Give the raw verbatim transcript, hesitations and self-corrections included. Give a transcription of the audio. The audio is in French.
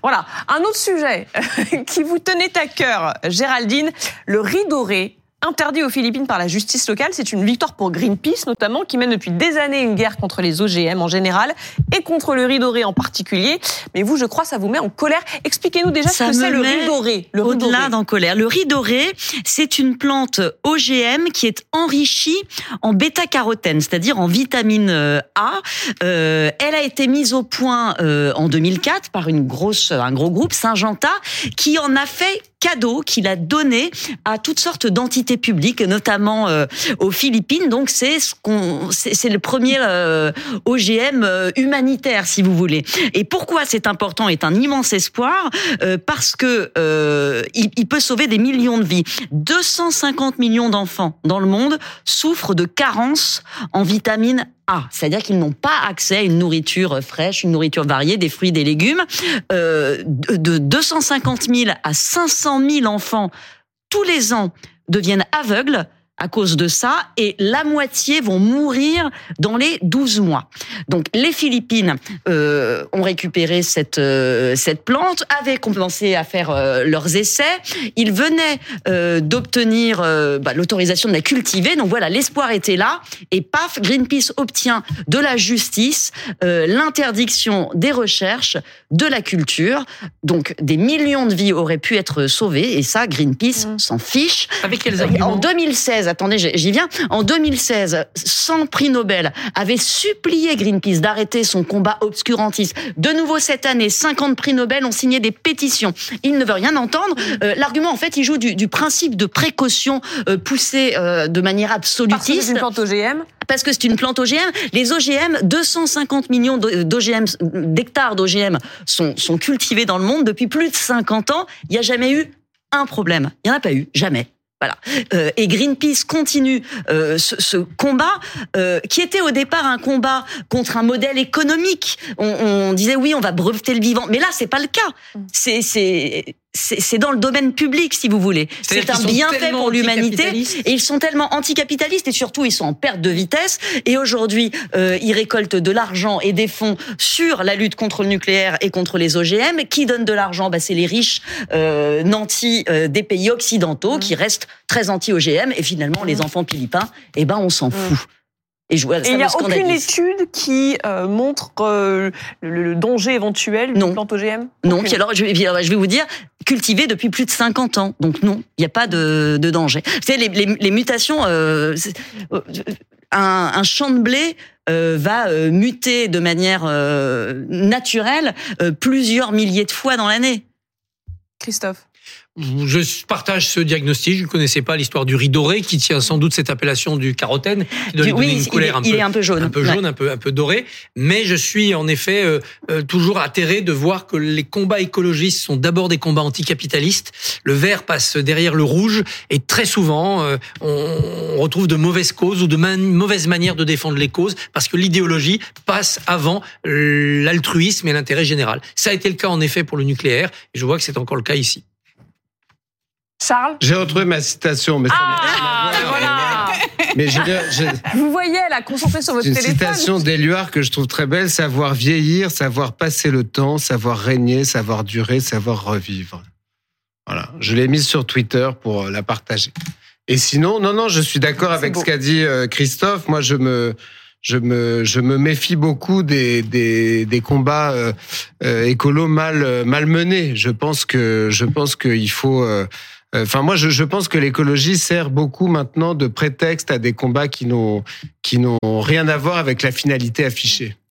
Voilà, un autre sujet qui vous tenait à cœur, Géraldine, le riz doré. Interdit aux Philippines par la justice locale, c'est une victoire pour Greenpeace notamment, qui mène depuis des années une guerre contre les O G M en général et contre le riz doré en particulier. Mais vous, je crois, ça vous met en colère. Expliquez-nous déjà ça ce que c'est le riz doré. Le riz au-delà d'en colère. Le riz doré, c'est une plante O G M qui est enrichie en bêta-carotène, c'est-à-dire en vitamine A. Euh, elle a été mise au point euh, en deux mille quatre par une grosse, un gros groupe, Syngenta, qui en a fait cadeau, qu'il a donné à toutes sortes d'entités publiques, notamment euh, aux Philippines. Donc c'est ce qu'on, c'est, c'est le premier euh, O G M euh, humanitaire, si vous voulez. Et pourquoi c'est important, est un immense espoir, euh, parce que euh, il, il peut sauver des millions de vies. deux cent cinquante millions d'enfants dans le monde souffrent de carences en vitamine A, c'est-à-dire qu'ils n'ont pas accès à une nourriture fraîche, une nourriture variée, des fruits, des légumes. Euh, de deux cent cinquante mille à cinq cent mille enfants tous les ans deviennent aveugles à cause de ça, et la moitié vont mourir dans les douze mois. Donc les Philippines euh, ont récupéré cette euh, cette plante, avaient commencé à faire euh, leurs essais. Ils venaient euh, d'obtenir euh, bah, l'autorisation de la cultiver. Donc voilà, l'espoir était là, et paf, Greenpeace obtient de la justice euh, l'interdiction des recherches, de la culture. Donc des millions de vies auraient pu être sauvées, et ça, Greenpeace mmh. s'en fiche. Avec quels arguments ? En deux mille seize, attendez, j'y viens. En deux mille seize, cent prix Nobel avaient supplié Greenpeace d'arrêter son combat obscurantiste. De nouveau cette année, cinquante prix Nobel ont signé des pétitions. Il ne veut rien entendre. Euh, l'argument, en fait, il joue du, du principe de précaution euh, poussé euh, de manière absolutiste. Parce que c'est une plante O G M ? Parce que c'est une plante O G M. Les O G M, deux cent cinquante millions d'O G M, d'hectares d'O G M sont, sont cultivés dans le monde depuis plus de cinquante ans. Il n'y a jamais eu un problème. Il n'y en a pas eu. Jamais. Voilà. Euh, et Greenpeace continue euh, ce, ce combat euh, qui était au départ un combat contre un modèle économique. On, on disait oui, on va breveter le vivant, mais là c'est pas le cas. C'est c'est c'est, c'est dans le domaine public, si vous voulez. C'est un bienfait pour l'humanité, et ils sont tellement anticapitalistes, et surtout ils sont en perte de vitesse. Et aujourd'hui, euh, ils récoltent de l'argent et des fonds sur la lutte contre le nucléaire et contre les O G M. Qui donne de l'argent ? Bah, c'est les riches euh, nantis euh, des pays occidentaux mmh. qui restent très anti-O G M, et finalement, mmh. les enfants philippins, eh ben, on s'en fout. Mmh. Et, je, et il n'y a aucune étude qui euh, montre euh, le, le danger éventuel d'une plante O G M ? Non, puis alors, je, je vais vous dire, cultivée depuis plus de cinquante ans. Donc non, il n'y a pas de, de danger. Vous savez, les, les, les mutations, euh, un, un champ de blé euh, va euh, muter de manière euh, naturelle euh, plusieurs milliers de fois dans l'année. Christophe ? Je partage ce diagnostic. Je ne connaissais pas l'histoire du riz doré, qui tient sans doute cette appellation du carotène, qui doit lui donner oui, une couleur il est, un, il peu, est un peu jaune, un peu jaune, ouais. un peu un peu doré. Mais je suis en effet euh, euh, toujours atterré de voir que les combats écologistes sont d'abord des combats anticapitalistes. Le vert passe derrière le rouge, et très souvent euh, on, on retrouve de mauvaises causes ou de man- mauvaises manières de défendre les causes, parce que l'idéologie passe avant l'altruisme et l'intérêt général. Ça a été le cas en effet pour le nucléaire, et je vois que c'est encore le cas ici. Charles ? J'ai retrouvé ma citation, mais ça ah, n'a rien à voir. voilà. Mais je, je, vous voyez, elle a concentré sur votre une téléphone. Une citation d'Éluard que je trouve très belle: savoir vieillir, savoir passer le temps, savoir régner, savoir durer, savoir revivre. Voilà, je l'ai mise sur Twitter pour la partager. Et sinon, non, non, je suis d'accord C'est avec beau. ce qu'a dit Christophe. Moi, je me... Je me, je me méfie beaucoup des, des, des combats euh, euh, écolos mal, mal menés. Je pense que, je pense qu'il faut. Euh, Enfin, moi, je, je pense que l'écologie sert beaucoup maintenant de prétexte à des combats qui n'ont, qui n'ont rien à voir avec la finalité affichée.